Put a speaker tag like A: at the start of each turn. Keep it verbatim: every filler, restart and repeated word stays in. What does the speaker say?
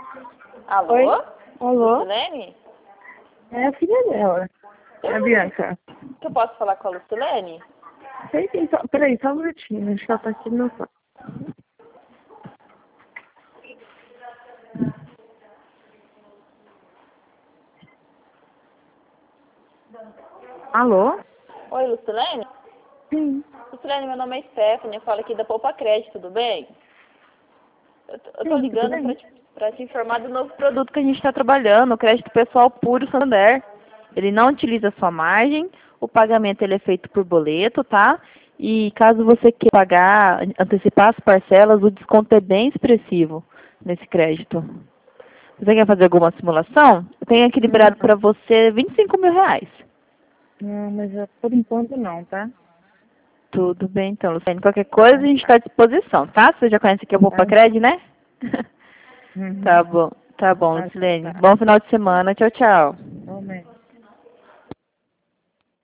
A: Alô?
B: Oi? Alô?
A: Lucilene?
B: É a filha dela. É a Bianca.
A: Que eu posso falar com a Lucilene?
B: Sei sim, só, peraí, só um minutinho. A gente tá aqui no fone. Alô?
A: Oi, Lucilene?
B: Sim.
A: Lucilene, meu nome é Stephanie, eu falo aqui da Poupa Crédito, tudo bem? Eu tô, eu tô
B: Sim, tudo
A: ligando pra
B: bem.
A: te, pra te informar do novo produto que a gente está trabalhando, o crédito pessoal puro Santander. Ele não utiliza sua margem, o pagamento ele é feito por boleto, tá? E caso você queira pagar, antecipar as parcelas, o desconto é bem expressivo nesse crédito. Você quer fazer alguma simulação? Eu tenho aqui liberado
B: Não,
A: para você vinte e cinco mil reais.
B: não, mas é, por enquanto não, tá?
A: Tudo bem, então, Luciane. Qualquer coisa a gente está à disposição, tá? Você já conhece aqui a
B: Tá.
A: Poupa Crédito, né?
B: Uhum.
A: Tá bom, tá bom,
B: Ah,
A: Lucilene.
B: tá.
A: Bom final de semana. Tchau, tchau.